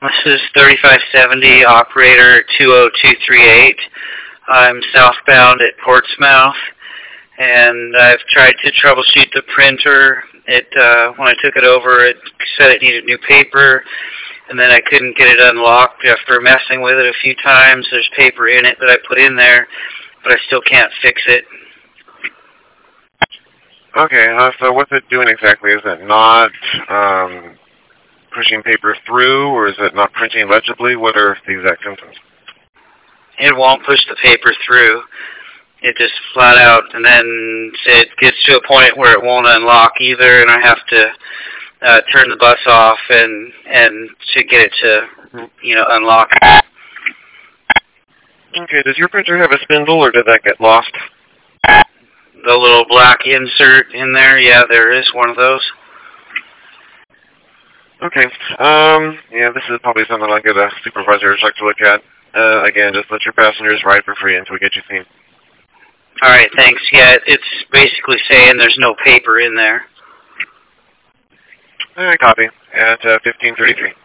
This is 3570, operator 20238. I'm southbound at Portsmouth, and I've tried to troubleshoot the printer. When I took it over, it said it needed new paper, and then I couldn't get it unlocked after messing with it a few times. There's paper in it that I put in there, but I still can't fix it. Okay, so what's it doing exactly? Is it not pushing paper through, or is it not printing legibly? What are the exact symptoms? It won't push the paper through. It just flat out, and then it gets to a point where it won't unlock either, and I have to turn the bus off and to get it to, unlock. Okay, does your printer have a spindle, or did that get lost? The little black insert in there, yeah, there is one of those. Okay, yeah, this is probably something I'll get a supervisor to check to look at. Again, just let your passengers ride for free until we get you seen. All right, thanks. Yeah, it's basically saying there's no paper in there. All right, copy. At 15:33.